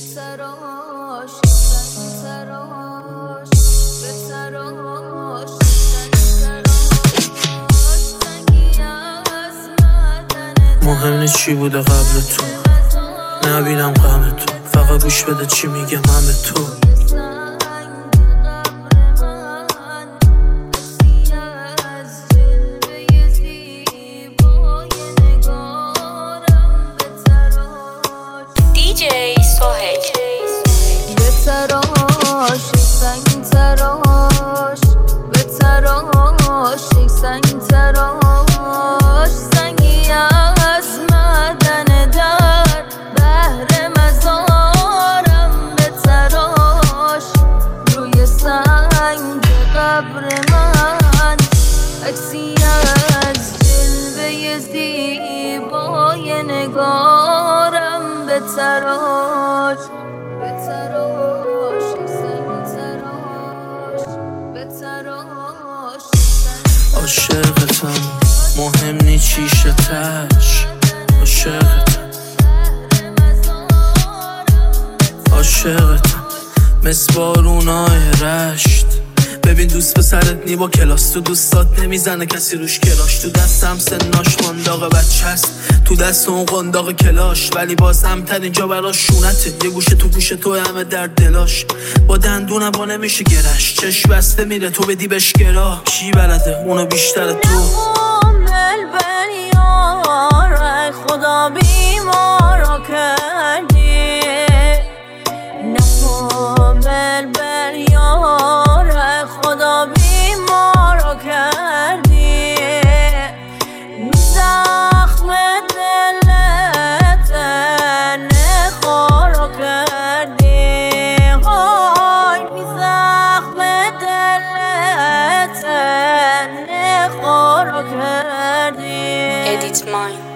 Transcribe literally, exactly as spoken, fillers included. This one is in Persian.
تراش سنگ تراش به تراش سنگ تراش سنگی از مدن مهم نیست چی بوده قبل تو، نبینم غم تو، فقط گوش بده چی میگم من به تو. تراش سنگ تراش به تراش سنگ تراش سنگی از مدن در بهر مزارم به تراش روی سنگ قبر من عکسی از جلوه زیبای نگارم به تراش به تراش سنگ تراش به تراش عاشقتم مهم نی چیشه تش، عاشقتم عاشقتم مثل بارونای رشت. ببین دوست پسرت نی با کلاس، تو دوستات نمیزنه کسی روش کلاش. تو دستم سناش قنداق بچه است، تو دست اون قنداق کلاش، ولی بازم تر اینجا براش شونته. یه گوشه تو گوشه تو همه در دلاش، با دندونم با نمیشه گرش. چشم بسته میره تو بدی بهش گرا، کی بلده اونو بیشتر تو. مل بلیار خدا بیمارا کردی، نفامل بلیار خدا بیمارا کردی. زخم دلت نخارا کردی، های بی زخم دلت نخارا کردی. Edit Mind.